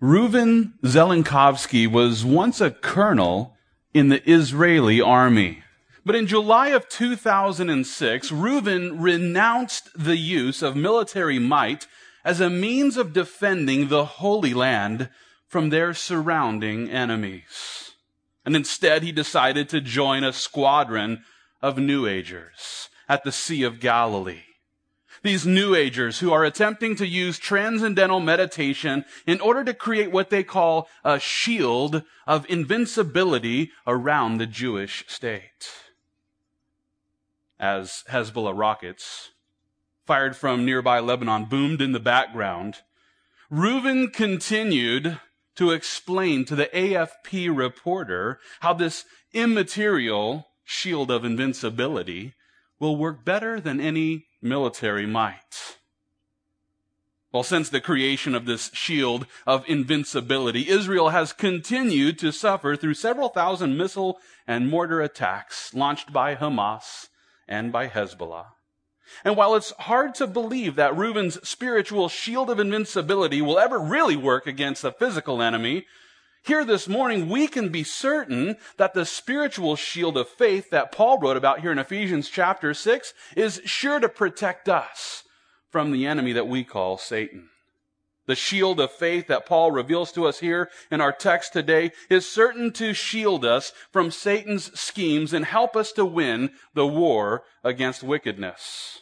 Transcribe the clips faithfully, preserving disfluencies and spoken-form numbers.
Reuven Zelenkovsky was once a colonel in the Israeli army. But in July of two thousand six, Reuven renounced the use of military might as a means of defending the Holy Land from their surrounding enemies. And instead, he decided to join a squadron of New Agers at the Sea of Galilee. These New Agers who are attempting to use transcendental meditation in order to create what they call a shield of invincibility around the Jewish state. As Hezbollah rockets fired from nearby Lebanon boomed in the background, Reuven continued to explain to the A F P reporter how this immaterial shield of invincibility will work better than any military might. Well, since the creation of this shield of invincibility, Israel has continued to suffer through several thousand missile and mortar attacks launched by Hamas and by Hezbollah. And while it's hard to believe that Reuven's spiritual shield of invincibility will ever really work against a physical enemy, here this morning we can be certain that the spiritual shield of faith that Paul wrote about here in Ephesians chapter six is sure to protect us from the enemy that we call Satan. The shield of faith that Paul reveals to us here in our text today is certain to shield us from Satan's schemes and help us to win the war against wickedness.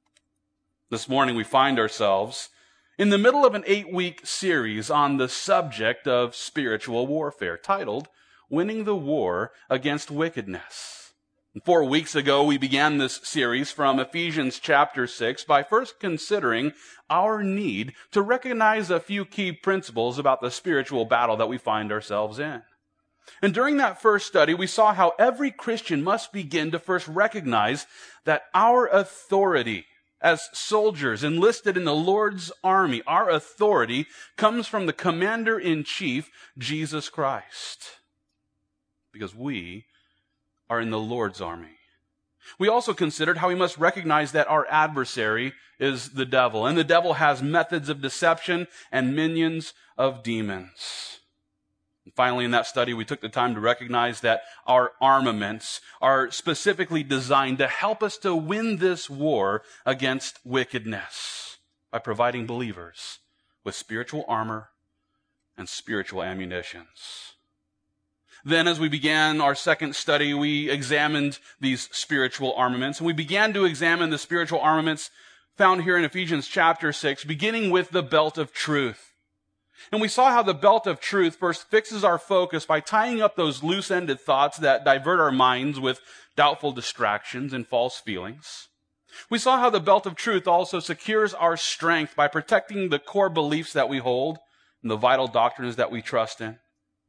This morning we find ourselves in the middle of an eight-week series on the subject of spiritual warfare, titled, Winning the War Against Wickedness. Four weeks ago, we began this series from Ephesians chapter six by first considering our need to recognize a few key principles about the spiritual battle that we find ourselves in. And during that first study, we saw how every Christian must begin to first recognize that our authority as soldiers enlisted in the Lord's army, our authority comes from the commander-in-chief, Jesus Christ. Because we are in the Lord's army. We also considered how we must recognize that our adversary is the devil, and the devil has methods of deception and minions of demons. And finally, in that study, we took the time to recognize that our armaments are specifically designed to help us to win this war against wickedness by providing believers with spiritual armor and spiritual ammunitions. Then, as we began our second study, we examined these spiritual armaments, and we began to examine the spiritual armaments found here in Ephesians chapter six, beginning with the belt of truth. And we saw how the belt of truth first fixes our focus by tying up those loose-ended thoughts that divert our minds with doubtful distractions and false feelings. We saw how the belt of truth also secures our strength by protecting the core beliefs that we hold and the vital doctrines that we trust in.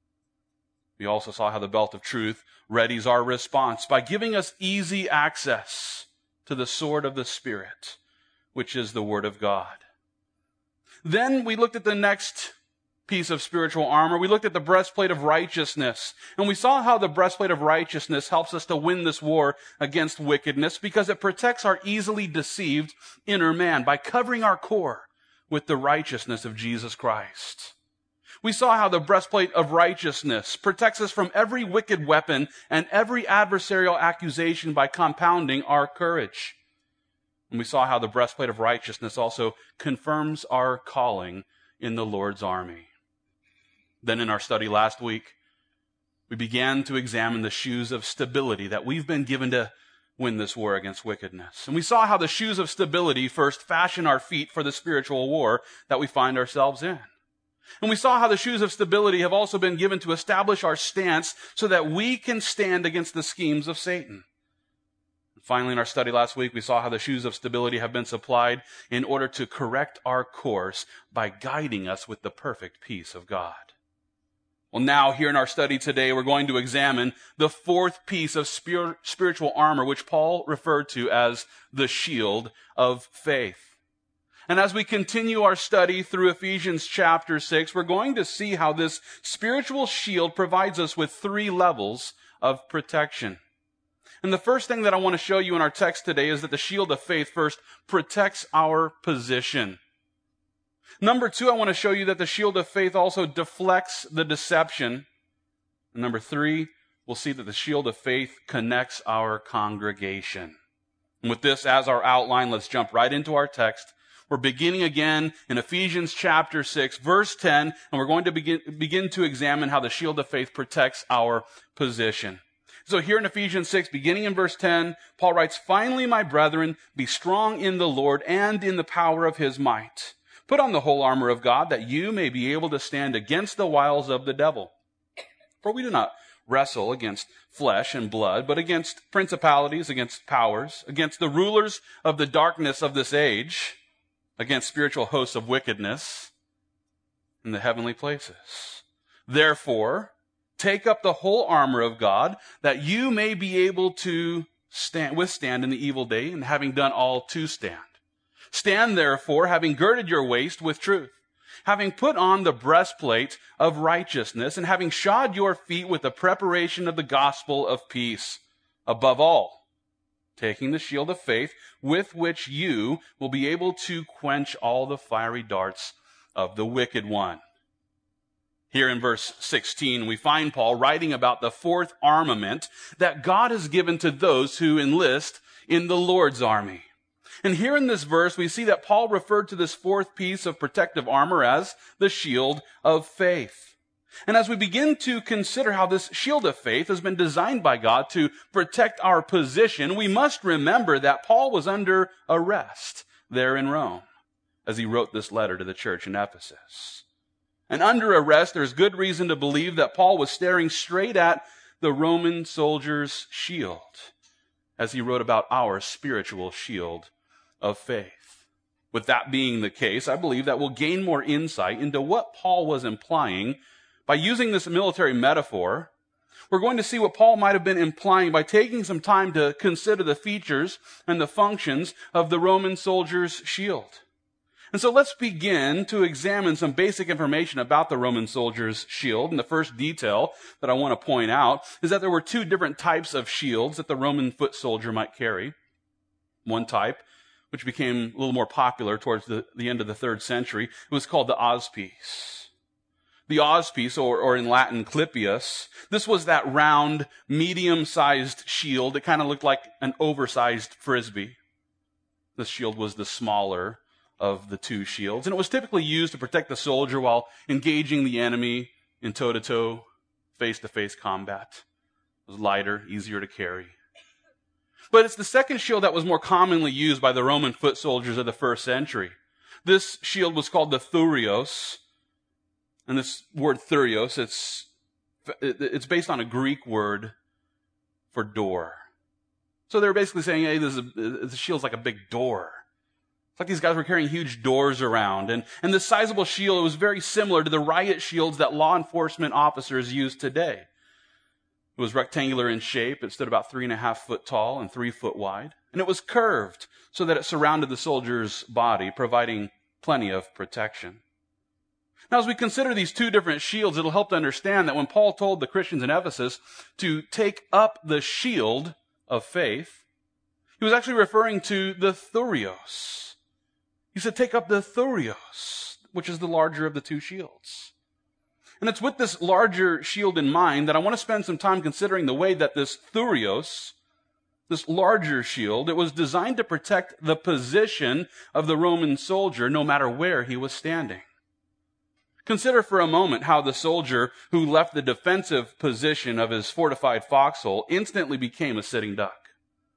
We also saw how the belt of truth readies our response by giving us easy access to the sword of the Spirit, which is the Word of God. Then we looked at the next piece of spiritual armor. We looked at the breastplate of righteousness, and we saw how the breastplate of righteousness helps us to win this war against wickedness because it protects our easily deceived inner man by covering our core with the righteousness of Jesus Christ. We saw how the breastplate of righteousness protects us from every wicked weapon and every adversarial accusation by compounding our courage. And we saw how the breastplate of righteousness also confirms our calling in the Lord's army. Then in our study last week, we began to examine the shoes of stability that we've been given to win this war against wickedness. And we saw how the shoes of stability first fashion our feet for the spiritual war that we find ourselves in. And we saw how the shoes of stability have also been given to establish our stance so that we can stand against the schemes of Satan. Finally, in our study last week, we saw how the shoes of stability have been supplied in order to correct our course by guiding us with the perfect peace of God. Well, now, here in our study today, we're going to examine the fourth piece of spir- spiritual armor, which Paul referred to as the shield of faith. And as we continue our study through Ephesians chapter six, we're going to see how this spiritual shield provides us with three levels of protection. And the first thing that I want to show you in our text today is that the shield of faith first protects our position. Number two, I want to show you that the shield of faith also deflects the deception. And number three, we'll see that the shield of faith connects our congregation. And with this as our outline, let's jump right into our text. We're beginning again in Ephesians chapter six, verse ten, and we're going to begin, begin to examine how the shield of faith protects our position. So here in Ephesians six, beginning in verse ten, Paul writes, "Finally, my brethren, be strong in the Lord and in the power of his might. Put on the whole armor of God, that you may be able to stand against the wiles of the devil. For we do not wrestle against flesh and blood, but against principalities, against powers, against the rulers of the darkness of this age, against spiritual hosts of wickedness in the heavenly places. Therefore, take up the whole armor of God, that you may be able to stand, withstand in the evil day, and having done all to stand. Stand therefore, having girded your waist with truth, having put on the breastplate of righteousness, and having shod your feet with the preparation of the gospel of peace. Above all, taking the shield of faith, with which you will be able to quench all the fiery darts of the wicked one." Here in verse sixteen, we find Paul writing about the fourth armament that God has given to those who enlist in the Lord's army. And here in this verse, we see that Paul referred to this fourth piece of protective armor as the shield of faith. And as we begin to consider how this shield of faith has been designed by God to protect our position, we must remember that Paul was under arrest there in Rome as he wrote this letter to the church in Ephesus. And under arrest, there's good reason to believe that Paul was staring straight at the Roman soldier's shield as he wrote about our spiritual shield of faith. With that being the case, I believe that we'll gain more insight into what Paul was implying by using this military metaphor. We're going to see what Paul might have been implying by taking some time to consider the features and the functions of the Roman soldier's shield. And so let's begin to examine some basic information about the Roman soldier's shield. And the first detail that I want to point out is that there were two different types of shields that the Roman foot soldier might carry. One type, which became a little more popular towards the, the end of the third century, it was called the auspice. The auspice, or, or in Latin, clipius, this was that round, medium-sized shield. It kind of looked like an oversized frisbee. This shield was the smaller of the two shields, and it was typically used to protect the soldier while engaging the enemy in toe-to-toe, face-to-face combat. It was lighter, easier to carry. But it's the second shield that was more commonly used by the Roman foot soldiers of the first century. This shield was called the thurios. And this word thurios, it's, it's based on a Greek word for door. So they were basically saying, hey, this, is a, this shield's like a big door. It's like these guys were carrying huge doors around. And, and this sizable shield was very similar to the riot shields that law enforcement officers use today. It was rectangular in shape. It stood about three and a half foot tall and three foot wide. And it was curved so that it surrounded the soldier's body, providing plenty of protection. Now, as we consider these two different shields, it'll help to understand that when Paul told the Christians in Ephesus to take up the shield of faith, he was actually referring to the thurios. He said, take up the thurios, which is the larger of the two shields. And it's with this larger shield in mind that I want to spend some time considering the way that this thurios, this larger shield, it was designed to protect the position of the Roman soldier no matter where he was standing. Consider for a moment how the soldier who left the defensive position of his fortified foxhole instantly became a sitting duck.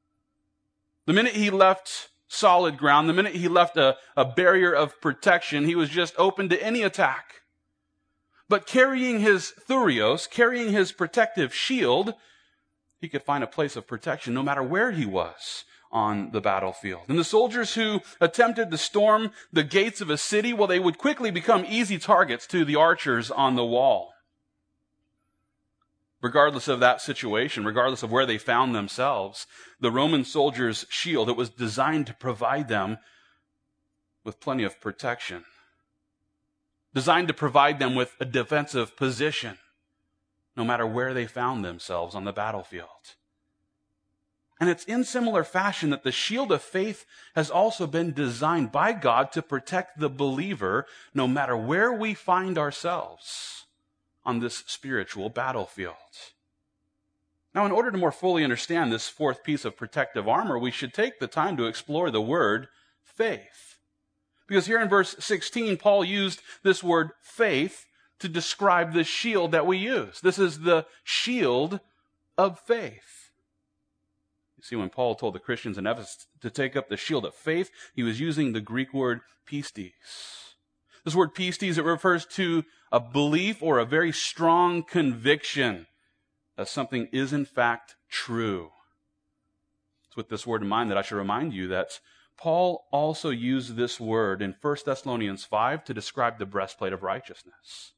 The minute he left solid ground, the minute he left a, a barrier of protection, he was just open to any attack. But carrying his thurios, carrying his protective shield, he could find a place of protection no matter where he was on the battlefield. And the soldiers who attempted to storm the gates of a city, well, they would quickly become easy targets to the archers on the wall. Regardless of that situation, regardless of where they found themselves, the Roman soldiers' shield, it was designed to provide them with plenty of protection. Designed to provide them with a defensive position, no matter where they found themselves on the battlefield. And it's in similar fashion that the shield of faith has also been designed by God to protect the believer no matter where we find ourselves on this spiritual battlefield. Now, in order to more fully understand this fourth piece of protective armor, we should take the time to explore the word faith. Because here in verse sixteen, Paul used this word faith to describe the shield that we use. This is the shield of faith. You see, when Paul told the Christians in Ephesus to take up the shield of faith, he was using the Greek word pistis. This word pistis, it refers to a belief or a very strong conviction that something is in fact true. It's with this word in mind that I should remind you that Paul also used this word in First Thessalonians five to describe the breastplate of righteousness.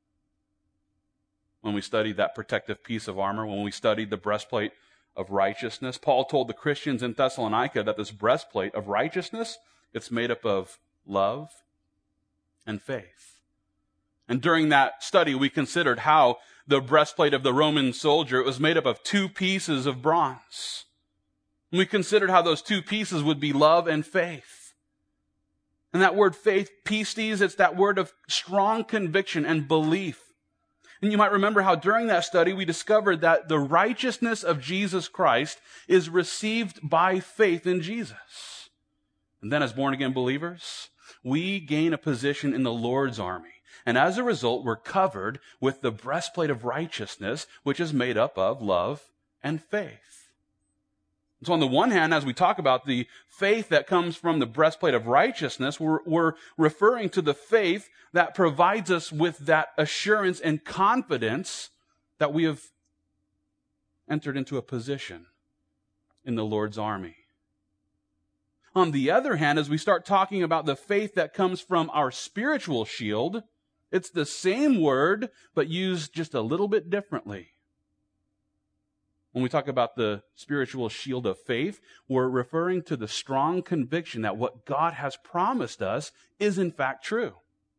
When we studied that protective piece of armor, when we studied the breastplate of righteousness, Paul told the Christians in Thessalonica that this breastplate of righteousness, it's made up of love and faith. And during that study, we considered how the breastplate of the Roman soldier, it was made up of two pieces of bronze. And we considered how those two pieces would be love and faith. And that word faith, pistis, it's that word of strong conviction and belief. And you might remember how during that study we discovered that the righteousness of Jesus Christ is received by faith in Jesus. And then as born-again believers, we gain a position in the Lord's army. And as a result, we're covered with the breastplate of righteousness, which is made up of love and faith. So on the one hand, as we talk about the faith that comes from the breastplate of righteousness, we're, we're referring to the faith that provides us with that assurance and confidence that we have entered into a position in the Lord's army. On the other hand, as we start talking about the faith that comes from our spiritual shield, it's the same word, but used just a little bit differently. When we talk about the spiritual shield of faith, we're referring to the strong conviction that what God has promised us is in fact true.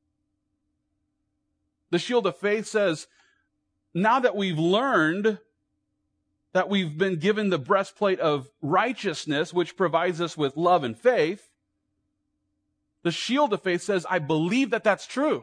The shield of faith says, now that we've learned that we've been given the breastplate of righteousness, which provides us with love and faith, the shield of faith says, I believe that that's true.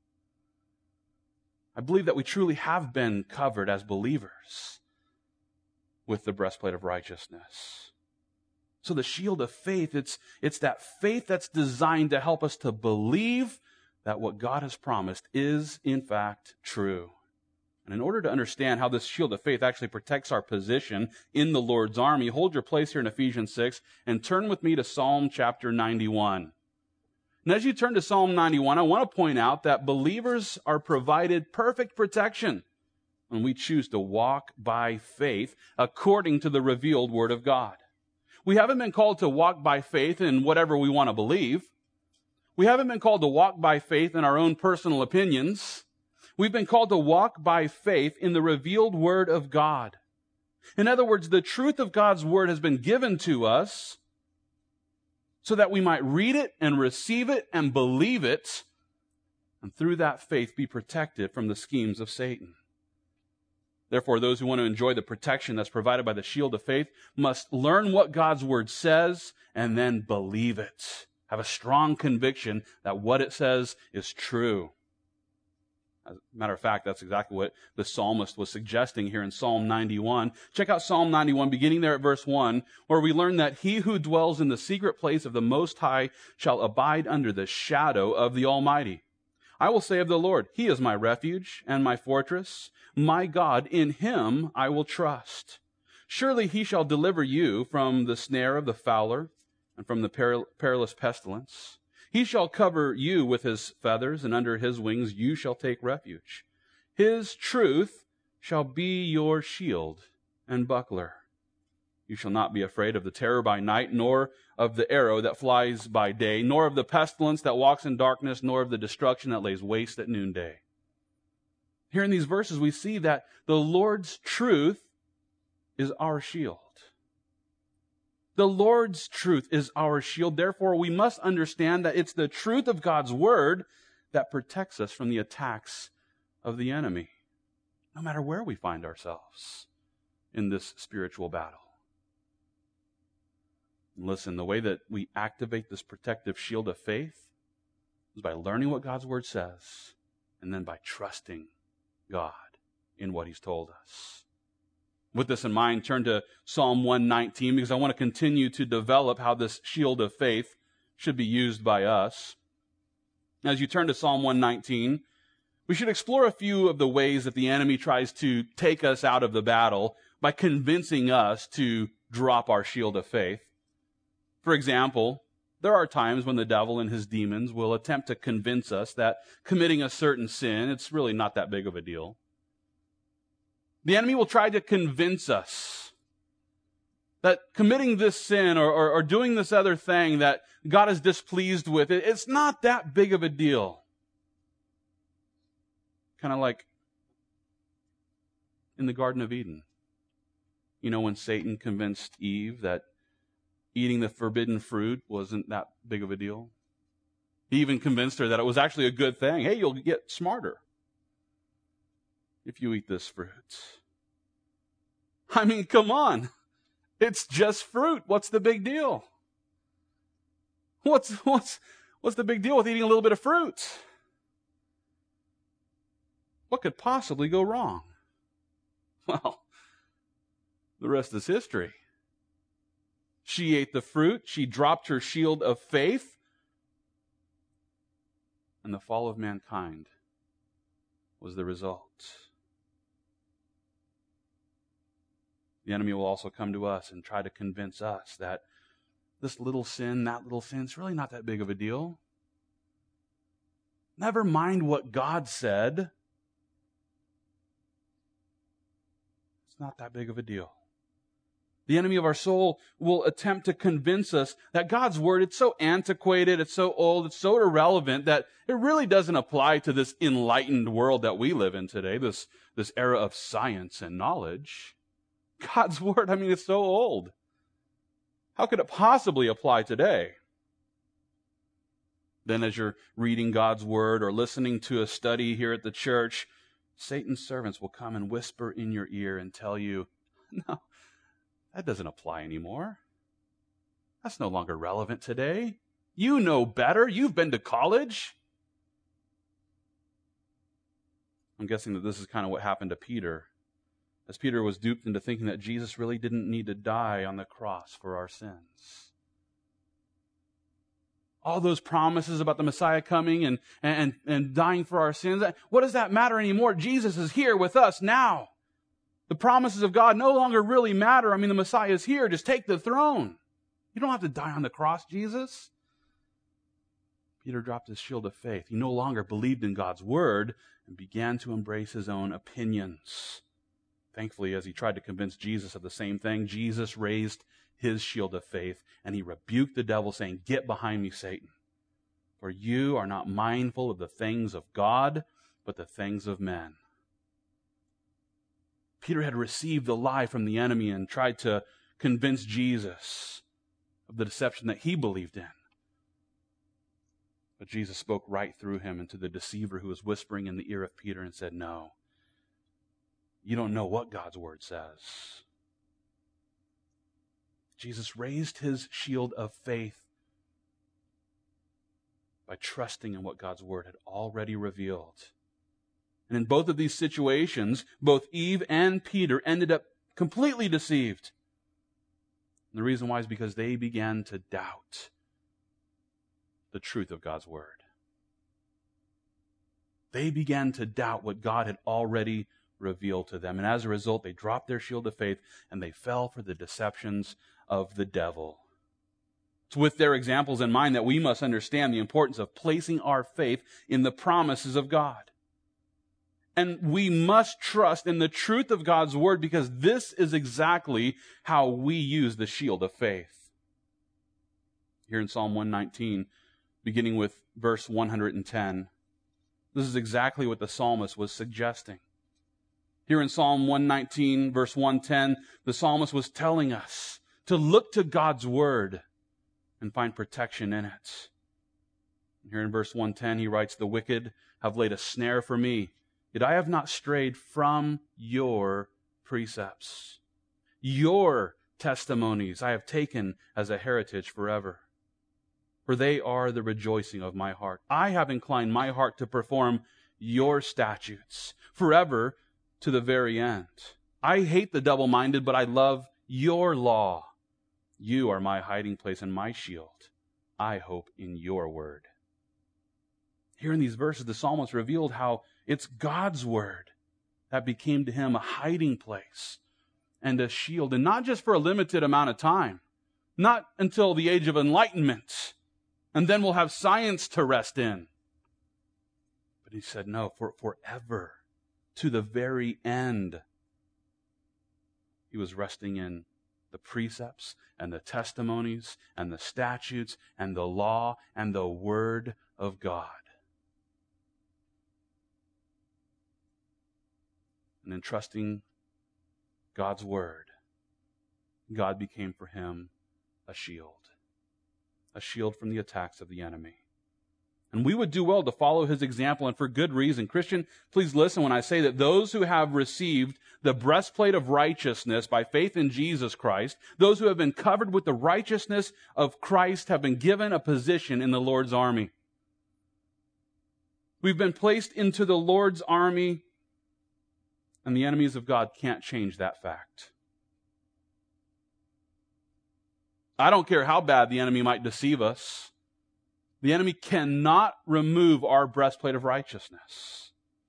I believe that we truly have been covered as believers with the breastplate of righteousness. So the shield of faith, it's, it's that faith that's designed to help us to believe that what God has promised is in fact true. And in order to understand how this shield of faith actually protects our position in the Lord's army, hold your place here in Ephesians six and turn with me to Psalm chapter ninety-one. And as you turn to Psalm ninety-one, I want to point out that believers are provided perfect protection when we choose to walk by faith according to the revealed Word of God. We haven't been called to walk by faith in whatever we want to believe. We haven't been called to walk by faith in our own personal opinions. We've been called to walk by faith in the revealed Word of God. In other words, the truth of God's Word has been given to us so that we might read it and receive it and believe it, and through that faith be protected from the schemes of Satan. Therefore, those who want to enjoy the protection that's provided by the shield of faith must learn what God's Word says and then believe it. Have a strong conviction that what it says is true. As a matter of fact, that's exactly what the psalmist was suggesting here in Psalm ninety-one. Check out Psalm ninety-one, beginning there at verse one, where we learn that he who dwells in the secret place of the Most High shall abide under the shadow of the Almighty. I will say of the Lord, He is my refuge and my fortress. My God, in Him I will trust. Surely He shall deliver you from the snare of the fowler and from the peril- perilous pestilence. He shall cover you with His feathers, and under His wings you shall take refuge. His truth shall be your shield and buckler. You shall not be afraid of the terror by night, nor of the arrow that flies by day, nor of the pestilence that walks in darkness, nor of the destruction that lays waste at noonday. Here in these verses, we see that the Lord's truth is our shield. The Lord's truth is our shield. Therefore, we must understand that it's the truth of God's Word that protects us from the attacks of the enemy, no matter where we find ourselves in this spiritual battle. And listen, the way that we activate this protective shield of faith is by learning what God's Word says and then by trusting God in what He's told us. With this in mind, turn to Psalm one nineteen because I want to continue to develop how this shield of faith should be used by us. As you turn to Psalm one nineteen, we should explore a few of the ways that the enemy tries to take us out of the battle by convincing us to drop our shield of faith. For example, there are times when the devil and his demons will attempt to convince us that committing a certain sin, it's really not that big of a deal. The enemy will try to convince us that committing this sin or, or, or doing this other thing that God is displeased with, it, it's not that big of a deal. Kind of like in the Garden of Eden. You know, when Satan convinced Eve that eating the forbidden fruit wasn't that big of a deal. He even convinced her that it was actually a good thing. Hey, you'll get smarter if you eat this fruit. I mean, come on. It's just fruit. What's the big deal? What's, what's, what's the big deal with eating a little bit of fruit? What could possibly go wrong? Well, the rest is history. She ate the fruit. She dropped her shield of faith. And the fall of mankind was the result. The enemy will also come to us and try to convince us that this little sin, that little sin, it's really not that big of a deal. Never mind what God said. It's not that big of a deal. The enemy of our soul will attempt to convince us that God's Word, it's so antiquated, it's so old, it's so irrelevant that it really doesn't apply to this enlightened world that we live in today, this, this era of science and knowledge. God's Word, I mean, it's so old. How could it possibly apply today? Then as you're reading God's Word or listening to a study here at the church, Satan's servants will come and whisper in your ear and tell you, no, that doesn't apply anymore. That's no longer relevant today. You know better. You've been to college. I'm guessing that this is kind of what happened to Peter, as Peter was duped into thinking that Jesus really didn't need to die on the cross for our sins. All those promises about the Messiah coming and, and, and dying for our sins, what does that matter anymore? Jesus is here with us now. The promises of God no longer really matter. I mean, the Messiah is here. Just take the throne. You don't have to die on the cross, Jesus. Peter dropped his shield of faith. He no longer believed in God's Word and began to embrace his own opinions. Thankfully, as he tried to convince Jesus of the same thing, Jesus raised his shield of faith and he rebuked the devil, saying, "Get behind me, Satan, for you are not mindful of the things of God, but the things of men." Peter had received the lie from the enemy and tried to convince Jesus of the deception that he believed in. But Jesus spoke right through him and to the deceiver who was whispering in the ear of Peter and said, "No, you don't know what God's Word says." Jesus raised his shield of faith by trusting in what God's Word had already revealed. And in both of these situations, both Eve and Peter ended up completely deceived. And the reason why is because they began to doubt the truth of God's Word. They began to doubt what God had already revealed to them. And as a result, they dropped their shield of faith and they fell for the deceptions of the devil. It's with their examples in mind that we must understand the importance of placing our faith in the promises of God. And we must trust in the truth of God's Word because this is exactly how we use the shield of faith. Here in Psalm one nineteen, beginning with verse one hundred ten, this is exactly what the psalmist was suggesting. Here in Psalm one nineteen, verse one ten, the psalmist was telling us to look to God's Word and find protection in it. Here in verse one ten, he writes, "The wicked have laid a snare for me, yet I have not strayed from your precepts." Your testimonies I have taken as a heritage forever, for they are the rejoicing of my heart. I have inclined my heart to perform your statutes forever to the very end. I hate the double-minded, but I love your law. You are my hiding place and my shield. I hope in your word. Here in these verses, the psalmist revealed how it's God's word that became to him a hiding place and a shield, and not just for a limited amount of time, not until the age of enlightenment, and then we'll have science to rest in. But he said, no, for forever, to the very end. He was resting in the precepts and the testimonies and the statutes and the law and the word of God. And in trusting God's word, God became for him a shield, a shield from the attacks of the enemy. And we would do well to follow his example, and for good reason. Christian, please listen when I say that those who have received the breastplate of righteousness by faith in Jesus Christ, those who have been covered with the righteousness of Christ, have been given a position in the Lord's army. We've been placed into the Lord's army, and the enemies of God can't change that fact. I don't care how bad the enemy might deceive us. The enemy cannot remove our breastplate of righteousness.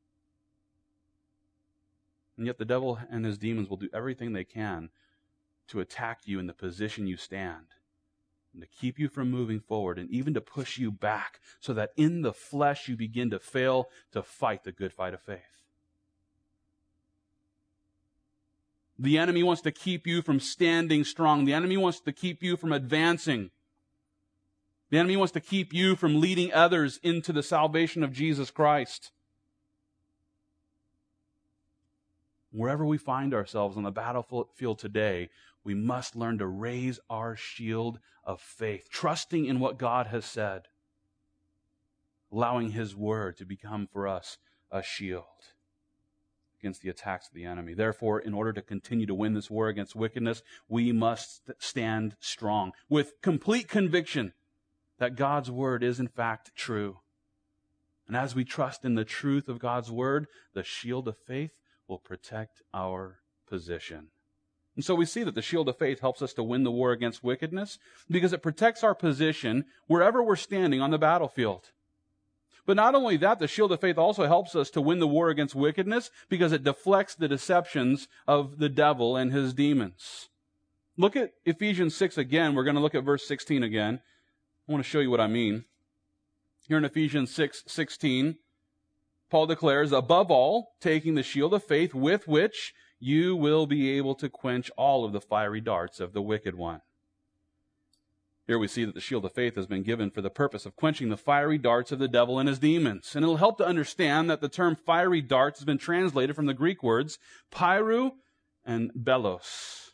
And yet the devil and his demons will do everything they can to attack you in the position you stand, and to keep you from moving forward, and even to push you back, so that in the flesh you begin to fail to fight the good fight of faith. The enemy wants to keep you from standing strong. The enemy wants to keep you from advancing. The enemy wants to keep you from leading others into the salvation of Jesus Christ. Wherever we find ourselves on the battlefield today, we must learn to raise our shield of faith, trusting in what God has said, allowing his word to become for us a shield against the attacks of the enemy. Therefore, in order to continue to win this war against wickedness, we must stand strong with complete conviction that God's word is in fact true. And as we trust in the truth of God's word, the shield of faith will protect our position. And so we see that the shield of faith helps us to win the war against wickedness because it protects our position wherever we're standing on the battlefield. But not only that, the shield of faith also helps us to win the war against wickedness because it deflects the deceptions of the devil and his demons. Look at Ephesians six again. We're going to look at verse sixteen again. I want to show you what I mean. Here in Ephesians six sixteen, Paul declares, above all, taking the shield of faith with which you will be able to quench all of the fiery darts of the wicked one. Here we see that the shield of faith has been given for the purpose of quenching the fiery darts of the devil and his demons. And it'll help to understand that the term fiery darts has been translated from the Greek words pyru and belos.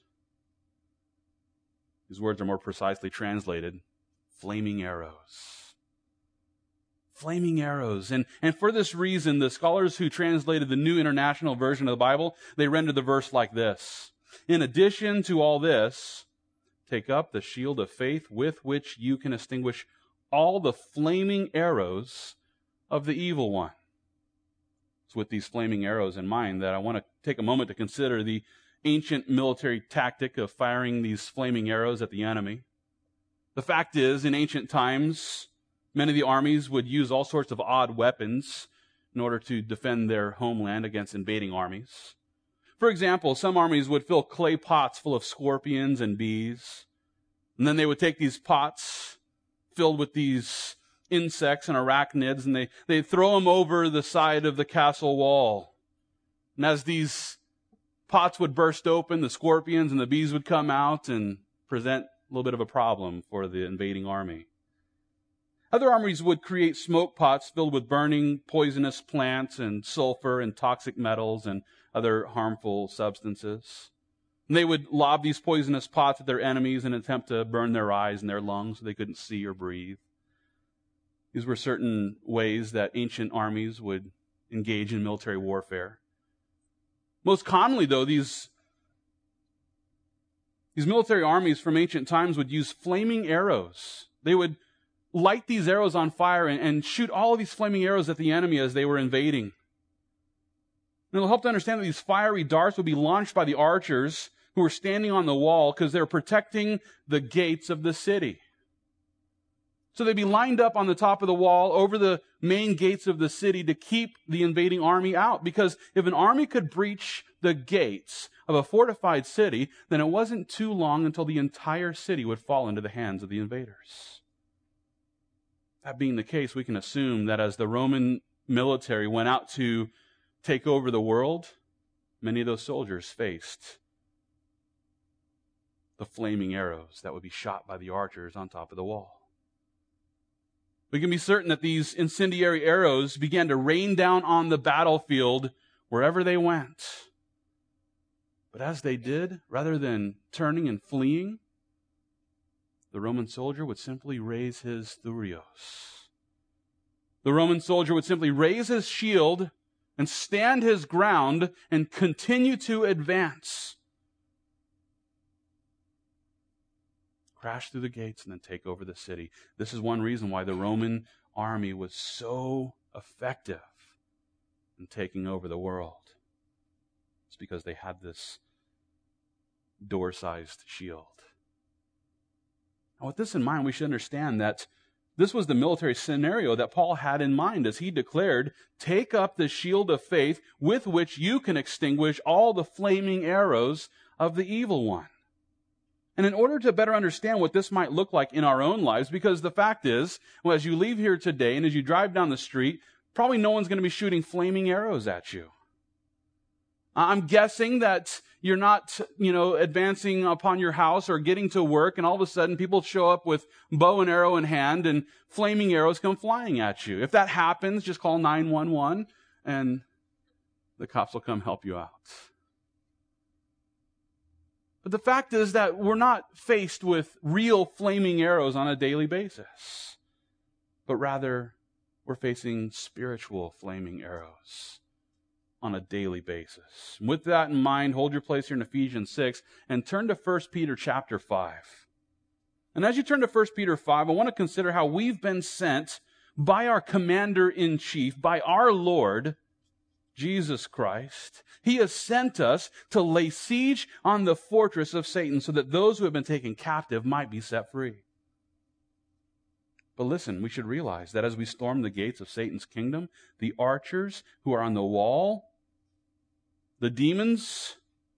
These words are more precisely translated flaming arrows. Flaming arrows. And, and for this reason, the scholars who translated the New International Version of the Bible, they rendered the verse like this. In addition to all this, take up the shield of faith with which you can extinguish all the flaming arrows of the evil one. It's with these flaming arrows in mind that I want to take a moment to consider the ancient military tactic of firing these flaming arrows at the enemy. The fact is, in ancient times, many of the armies would use all sorts of odd weapons in order to defend their homeland against invading armies. For example, some armies would fill clay pots full of scorpions and bees, and then they would take these pots filled with these insects and arachnids, and they, they'd throw them over the side of the castle wall. And as these pots would burst open, the scorpions and the bees would come out and present a little bit of a problem for the invading army. Other armies would create smoke pots filled with burning poisonous plants and sulfur and toxic metals and other harmful substances. And they would lob these poisonous pots at their enemies in an attempt to burn their eyes and their lungs so they couldn't see or breathe. These were certain ways that ancient armies would engage in military warfare. Most commonly, though, these These military armies from ancient times would use flaming arrows. They would light these arrows on fire and, and shoot all of these flaming arrows at the enemy as they were invading. And it'll help to understand that these fiery darts would be launched by the archers who were standing on the wall because they're protecting the gates of the city. So they'd be lined up on the top of the wall over the main gates of the city to keep the invading army out. Because if an army could breach the gates of a fortified city, then it wasn't too long until the entire city would fall into the hands of the invaders. That being the case, we can assume that as the Roman military went out to take over the world, many of those soldiers faced the flaming arrows that would be shot by the archers on top of the wall. We can be certain that these incendiary arrows began to rain down on the battlefield wherever they went. But as they did, rather than turning and fleeing, the Roman soldier would simply raise his thurios. The Roman soldier would simply raise his shield and stand his ground and continue to advance. Crash through the gates and then take over the city. This is one reason why the Roman army was so effective in taking over the world. It's because they had this door-sized shield. Now, with this in mind, we should understand that this was the military scenario that Paul had in mind as he declared, "Take up the shield of faith with which you can extinguish all the flaming arrows of the evil one." And in order to better understand what this might look like in our own lives, because the fact is, well, as you leave here today and as you drive down the street, probably no one's going to be shooting flaming arrows at you. I'm guessing that you're not, you know, advancing upon your house or getting to work and all of a sudden people show up with bow and arrow in hand and flaming arrows come flying at you. If that happens, just call nine one one and the cops will come help you out. But the fact is that we're not faced with real flaming arrows on a daily basis, but rather we're facing spiritual flaming arrows on a daily basis. With that in mind, hold your place here in Ephesians six and turn to First Peter chapter five. And as you turn to First Peter five, I want to consider how we've been sent by our commander-in-chief, by our Lord, Jesus Christ. He has sent us to lay siege on the fortress of Satan so that those who have been taken captive might be set free. But listen, we should realize that as we storm the gates of Satan's kingdom, the archers who are on the wall, the demons,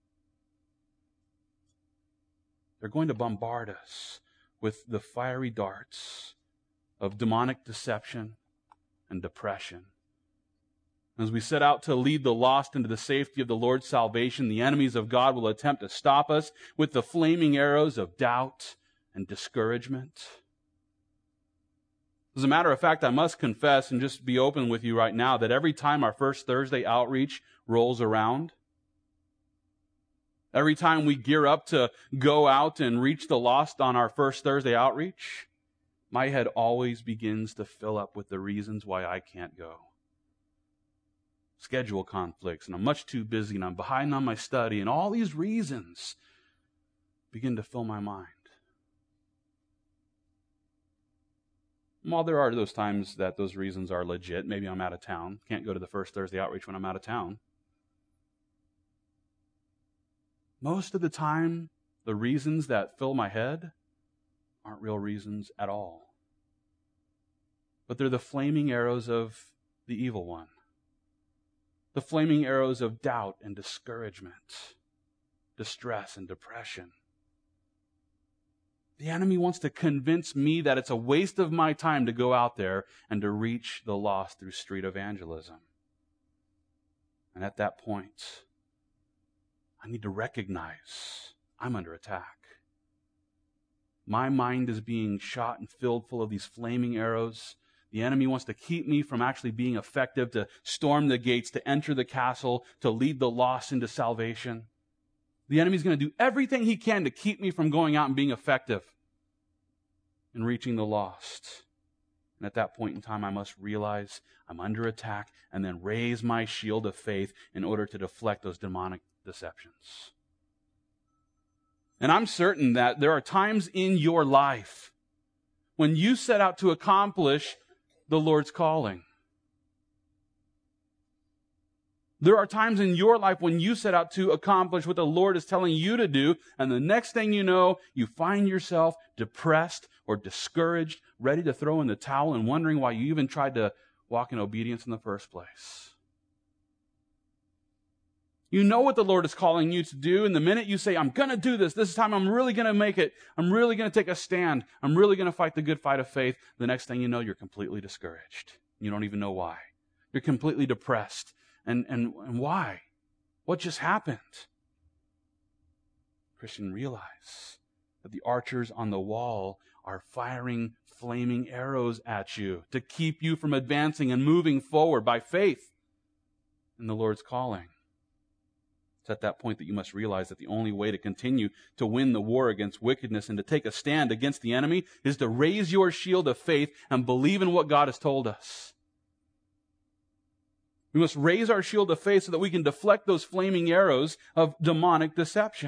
they're going to bombard us with the fiery darts of demonic deception and depression. As we set out to lead the lost into the safety of the Lord's salvation, the enemies of God will attempt to stop us with the flaming arrows of doubt and discouragement. As a matter of fact, I must confess and just be open with you right now that every time our First Thursday outreach rolls around, every time we gear up to go out and reach the lost on our First Thursday outreach, my head always begins to fill up with the reasons why I can't go. Schedule conflicts, and I'm much too busy, and I'm behind on my study, and all these reasons begin to fill my mind. And while there are those times that those reasons are legit, maybe I'm out of town, can't go to the First Thursday outreach when I'm out of town, most of the time, the reasons that fill my head aren't real reasons at all. But they're the flaming arrows of the evil one. The flaming arrows of doubt and discouragement, distress and depression. The enemy wants to convince me that it's a waste of my time to go out there and to reach the lost through street evangelism. And at that point, I need to recognize I'm under attack. My mind is being shot and filled full of these flaming arrows. The enemy wants to keep me from actually being effective, to storm the gates, to enter the castle, to lead the lost into salvation. The enemy's going to do everything he can to keep me from going out and being effective in reaching the lost. And at that point in time, I must realize I'm under attack and then raise my shield of faith in order to deflect those demonic deceptions. And I'm certain that there are times in your life when you set out to accomplish the Lord's calling. There are times in your life when you set out to accomplish what the Lord is telling you to do, and the next thing you know, you find yourself depressed or discouraged, ready to throw in the towel and wondering why you even tried to walk in obedience in the first place. You know what the Lord is calling you to do, and the minute you say, I'm going to do this, this time I'm really going to make it, I'm really going to take a stand, I'm really going to fight the good fight of faith, the next thing you know, you're completely discouraged. You don't even know why. You're completely depressed. And, and, and why? What just happened? Christian, realize that the archers on the wall are firing flaming arrows at you to keep you from advancing and moving forward by faith in the Lord's calling. It's at that point that you must realize that the only way to continue to win the war against wickedness and to take a stand against the enemy is to raise your shield of faith and believe in what God has told us. We must raise our shield of faith so that we can deflect those flaming arrows of demonic deception.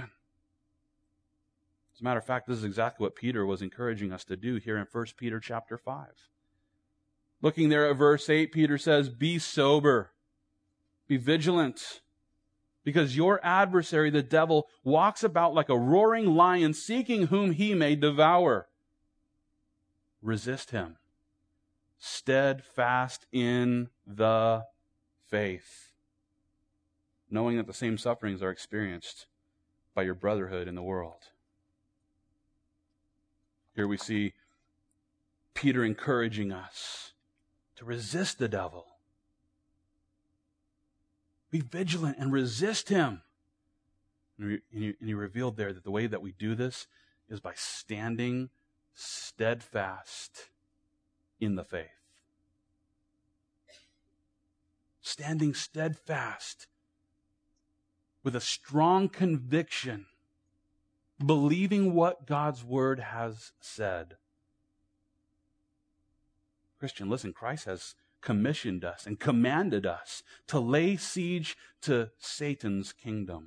As a matter of fact, this is exactly what Peter was encouraging us to do here in First Peter chapter five. Looking there at verse eight, Peter says, be sober, be vigilant, because your adversary, the devil, walks about like a roaring lion, seeking whom he may devour. Resist him, steadfast in the faith, knowing that the same sufferings are experienced by your brotherhood in the world. Here we see Peter encouraging us to resist the devil. Be vigilant and resist him. And he revealed there that the way that we do this is by standing steadfast in the faith. Standing steadfast with a strong conviction, believing what God's word has said. Christian, listen, Christ has commissioned us and commanded us to lay siege to Satan's kingdom.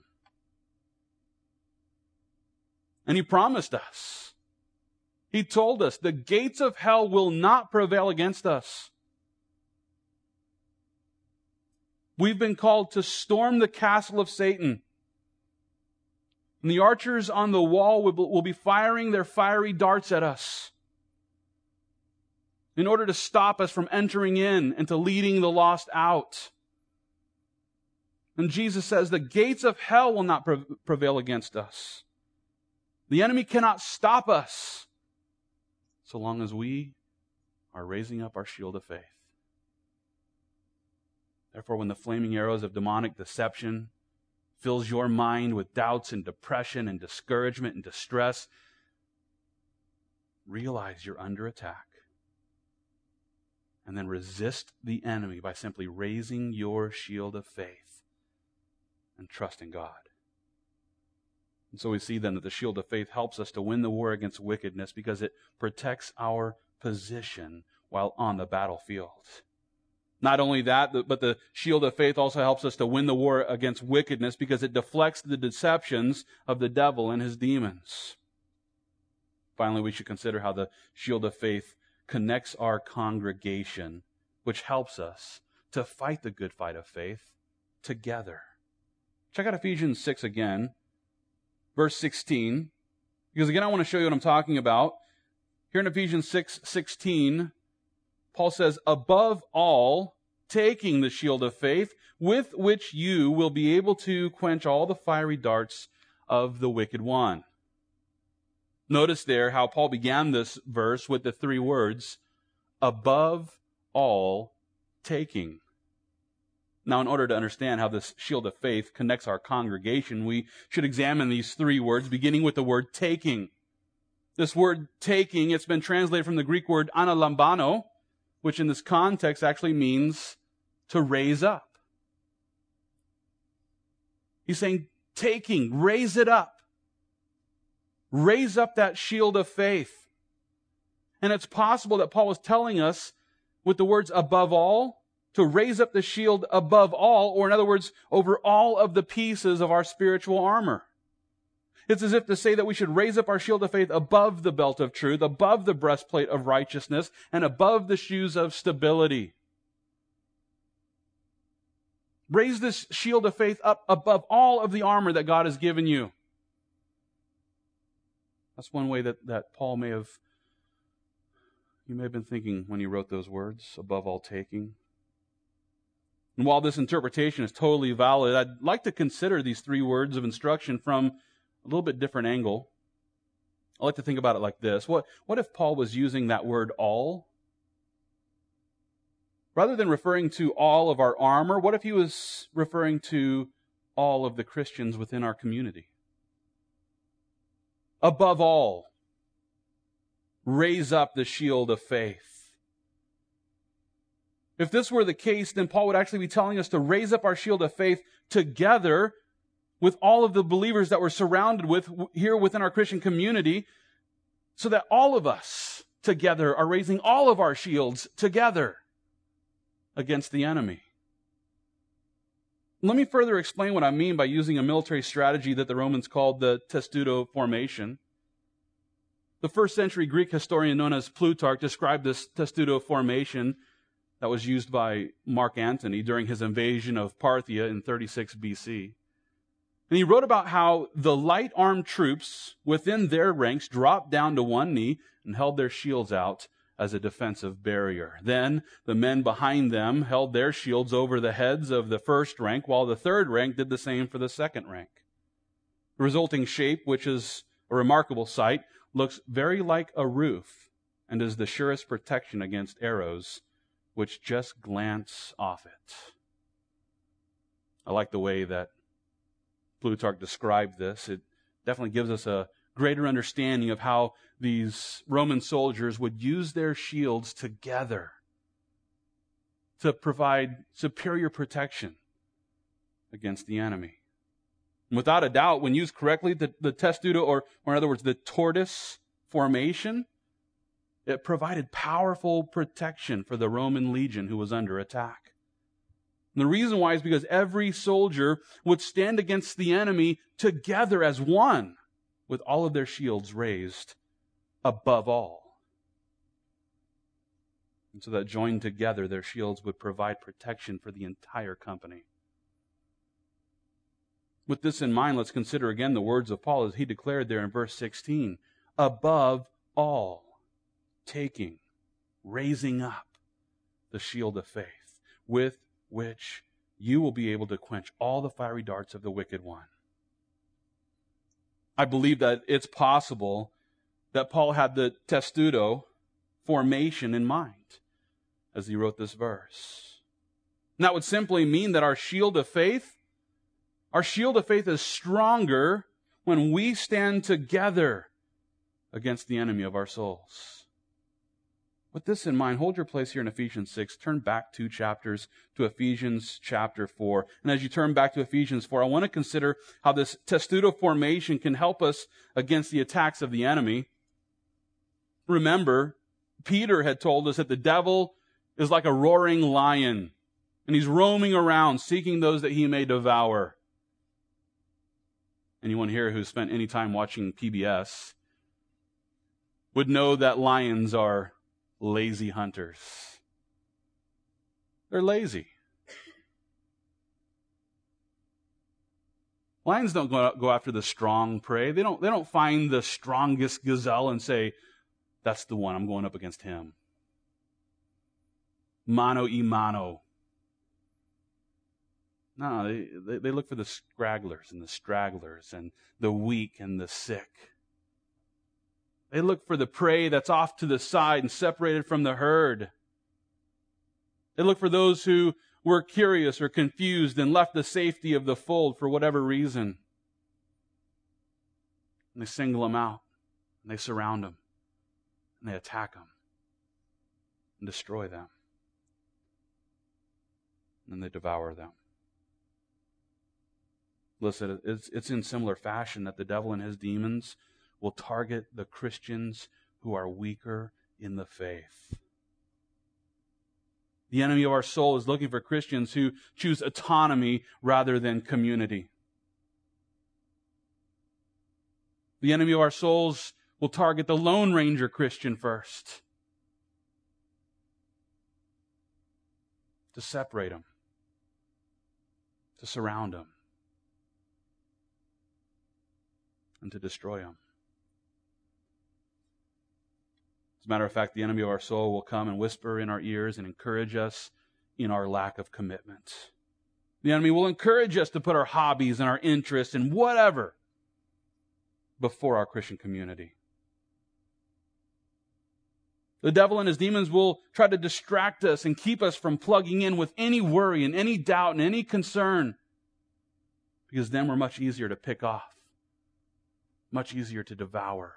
And he promised us. He told us the gates of hell will not prevail against us. We've been called to storm the castle of Satan. And the archers on the wall will, will be firing their fiery darts at us in order to stop us from entering in and to leading the lost out. And Jesus says the gates of hell will not pre- prevail against us. The enemy cannot stop us so long as we are raising up our shield of faith. Therefore, when the flaming arrows of demonic deception fills your mind with doubts and depression and discouragement and distress, realize you're under attack. And then resist the enemy by simply raising your shield of faith and trusting God. And so we see then that the shield of faith helps us to win the war against wickedness because it protects our position while on the battlefield. Not only that, but the shield of faith also helps us to win the war against wickedness because it deflects the deceptions of the devil and his demons. Finally, we should consider how the shield of faith connects our congregation, which helps us to fight the good fight of faith together. Check out Ephesians six again, verse sixteen, because again, I want to show you what I'm talking about. Here in Ephesians six sixteen, Paul says, above all, taking the shield of faith, with which you will be able to quench all the fiery darts of the wicked one. Notice there how Paul began this verse with the three words, above all, taking. Now, in order to understand how this shield of faith connects our congregation, we should examine these three words, beginning with the word taking. This word taking, it's been translated from the Greek word analambano, which in this context actually means to raise up. He's saying, taking, raise it up. Raise up that shield of faith. And it's possible that Paul was telling us with the words above all, to raise up the shield above all, or in other words, over all of the pieces of our spiritual armor. It's as if to say that we should raise up our shield of faith above the belt of truth, above the breastplate of righteousness, and above the shoes of stability. Raise this shield of faith up above all of the armor that God has given you. That's one way that, that Paul may have, you may have been thinking when he wrote those words, above all taking. And while this interpretation is totally valid, I'd like to consider these three words of instruction from a little bit different angle. I like to think about it like this. What, what if Paul was using that word all? Rather than referring to all of our armor, what if he was referring to all of the Christians within our community? Above all, raise up the shield of faith. If this were the case, then Paul would actually be telling us to raise up our shield of faith together with all of the believers that we're surrounded with here within our Christian community, so that all of us together are raising all of our shields together against the enemy. Let me further explain what I mean by using a military strategy that the Romans called the testudo formation. The first century Greek historian known as Plutarch described this testudo formation that was used by Mark Antony during his invasion of Parthia in thirty-six B C. And he wrote about how the light armed troops within their ranks dropped down to one knee and held their shields out as a defensive barrier. Then the men behind them held their shields over the heads of the first rank, while the third rank did the same for the second rank. The resulting shape, which is a remarkable sight, looks very like a roof and is the surest protection against arrows which just glance off it. I like the way that Plutarch described this. It definitely gives us a greater understanding of how these Roman soldiers would use their shields together to provide superior protection against the enemy. And without a doubt, when used correctly, the, the testudo, or, or in other words, the tortoise formation, it provided powerful protection for the Roman legion who was under attack. And the reason why is because every soldier would stand against the enemy together as one, with all of their shields raised above all. And so that joined together, their shields would provide protection for the entire company. With this in mind, let's consider again the words of Paul as he declared there in verse sixteen. Above all, taking, raising up the shield of faith, with which you will be able to quench all the fiery darts of the wicked one. I believe that it's possible that Paul had the testudo formation in mind as he wrote this verse. And that would simply mean that our shield of faith, our shield of faith is stronger when we stand together against the enemy of our souls. With this in mind, hold your place here in Ephesians six. Turn back two chapters to Ephesians chapter four. And as you turn back to Ephesians four, I want to consider how this testudo formation can help us against the attacks of the enemy. Remember, Peter had told us that the devil is like a roaring lion, and he's roaming around seeking those that he may devour. Anyone here who's spent any time watching P B S would know that lions are lazy hunters. They're lazy. Lions don't go, go after the strong prey. They don't, they don't find the strongest gazelle and say, that's the one, I'm going up against him. Mano y mano. No, they, they, they look for the scragglers and the stragglers and the weak and the sick. They look for the prey that's off to the side and separated from the herd. They look for those who were curious or confused and left the safety of the fold for whatever reason. And they single them out, and they surround them, and they attack them, and destroy them. And then they devour them. Listen, it's, it's in similar fashion that the devil and his demons will target the Christians who are weaker in the faith. The enemy of our soul is looking for Christians who choose autonomy rather than community. The enemy of our souls will target the Lone Ranger Christian first, to separate them, to surround them, and to destroy them. As a matter of fact, the enemy of our soul will come and whisper in our ears and encourage us in our lack of commitment. The enemy will encourage us to put our hobbies and our interests and whatever before our Christian community. The devil and his demons will try to distract us and keep us from plugging in with any worry and any doubt and any concern, because then we're much easier to pick off, much easier to devour.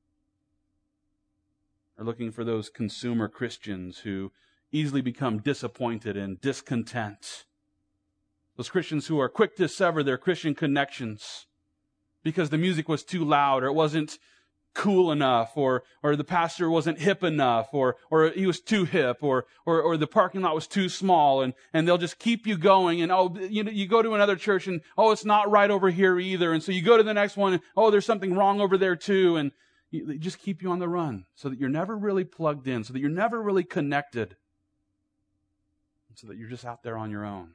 We're looking for those consumer Christians who easily become disappointed and discontent. Those Christians who are quick to sever their Christian connections because the music was too loud, or it wasn't cool enough, or or the pastor wasn't hip enough, or or he was too hip, or or or the parking lot was too small, and and they'll just keep you going. And oh, you know, you go to another church, and oh, it's not right over here either, and so you go to the next one, and oh, there's something wrong over there too, and you, they just keep you on the run, so that you're never really plugged in, so that you're never really connected, and so that you're just out there on your own.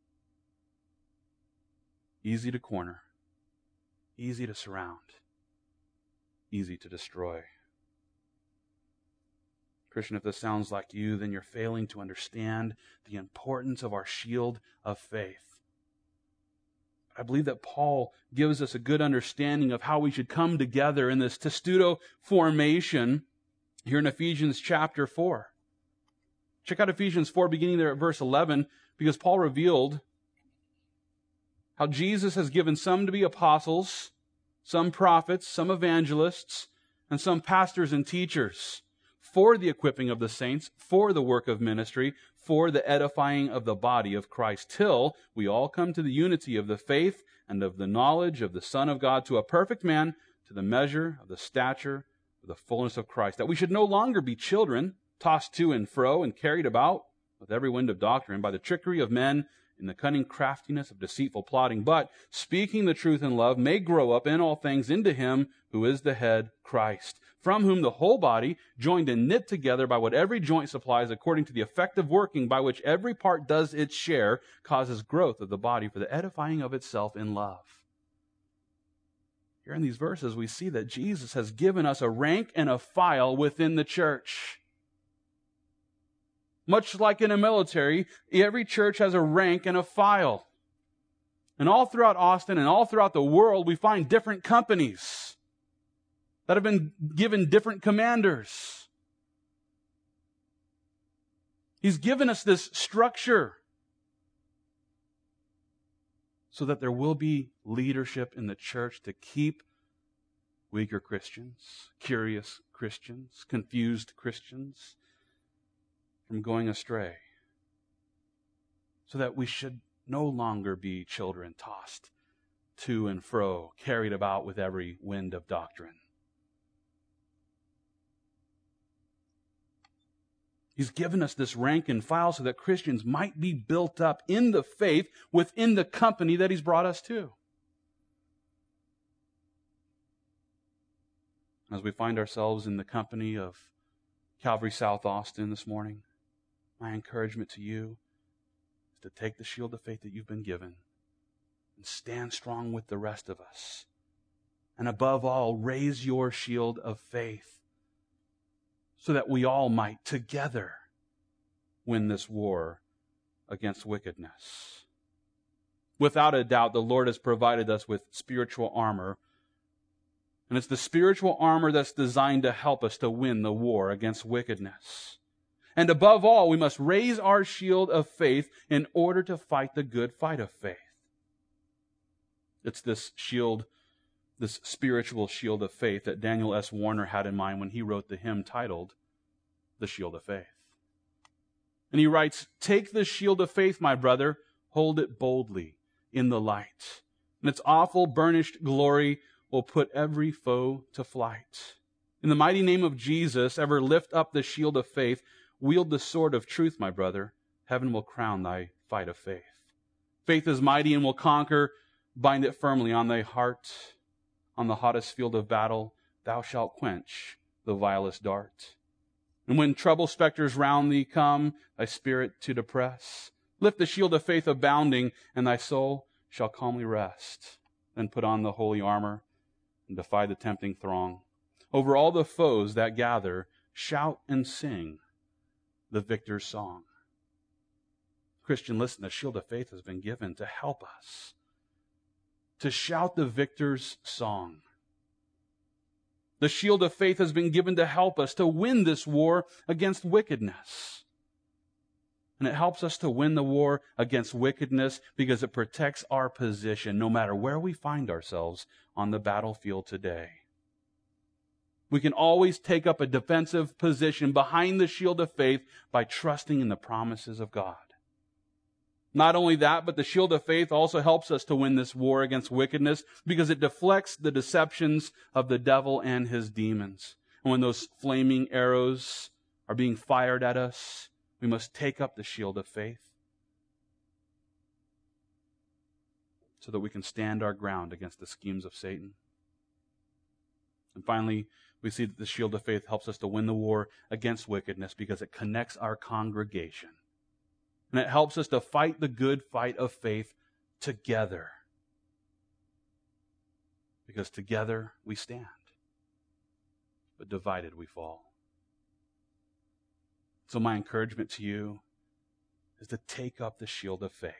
Easy to corner, easy to surround, easy to destroy. Christian, if this sounds like you, then you're failing to understand the importance of our shield of faith. I believe that Paul gives us a good understanding of how we should come together in this testudo formation here in Ephesians chapter four. Check out Ephesians four, beginning there at verse eleven, because Paul revealed how Jesus has given some to be apostles, some prophets, some evangelists, and some pastors and teachers, for the equipping of the saints, for the work of ministry, for the edifying of the body of Christ, till we all come to the unity of the faith and of the knowledge of the Son of God, to a perfect man, to the measure of the stature of the fullness of Christ, that we should no longer be children, tossed to and fro and carried about with every wind of doctrine by the trickery of men, in the cunning craftiness of deceitful plotting, but speaking the truth in love may grow up in all things into him who is the head, Christ, from whom the whole body, joined and knit together by what every joint supplies, according to the effective working by which every part does its share, causes growth of the body for the edifying of itself in love. Here in these verses, we see that Jesus has given us a rank and a file within the church. Much like in a military, every church has a rank and a file. And all throughout Austin and all throughout the world, we find different companies that have been given different commanders. He's given us this structure so that there will be leadership in the church to keep weaker Christians, curious Christians, confused Christians from going astray, so that we should no longer be children tossed to and fro, carried about with every wind of doctrine. He's given us this rank and file so that Christians might be built up in the faith within the company that He's brought us to. As we find ourselves in the company of Calvary South Austin this morning, my encouragement to you is to take the shield of faith that you've been given and stand strong with the rest of us. And above all, raise your shield of faith so that we all might together win this war against wickedness. Without a doubt, the Lord has provided us with spiritual armor, and it's the spiritual armor that's designed to help us to win the war against wickedness. And above all, we must raise our shield of faith in order to fight the good fight of faith. It's this shield, this spiritual shield of faith that Daniel S. Warner had in mind when he wrote the hymn titled, The Shield of Faith. And he writes, "Take the shield of faith, my brother, hold it boldly in the light, and its awful burnished glory will put every foe to flight. In the mighty name of Jesus, ever lift up the shield of faith. Wield the sword of truth, my brother. Heaven will crown thy fight of faith. Faith is mighty and will conquer. Bind it firmly on thy heart. On the hottest field of battle, thou shalt quench the vilest dart. And when trouble specters round thee come, thy spirit to depress, lift the shield of faith abounding, and thy soul shall calmly rest. Then put on the holy armor and defy the tempting throng. Over all the foes that gather, shout and sing the victor's song. Christian, listen, the shield of faith has been given to help us to shout the victor's song. The shield of faith has been given to help us to win this war against wickedness. And it helps us to win the war against wickedness because it protects our position no matter where we find ourselves on the battlefield today. We can always take up a defensive position behind the shield of faith by trusting in the promises of God. Not only that, but the shield of faith also helps us to win this war against wickedness because it deflects the deceptions of the devil and his demons. And when those flaming arrows are being fired at us, we must take up the shield of faith so that we can stand our ground against the schemes of Satan. And finally, we see that the shield of faith helps us to win the war against wickedness because it connects our congregation. And it helps us to fight the good fight of faith together. Because together we stand, but divided we fall. So my encouragement to you is to take up the shield of faith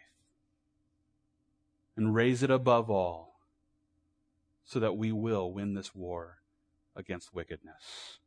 and raise it above all so that we will win this war against wickedness.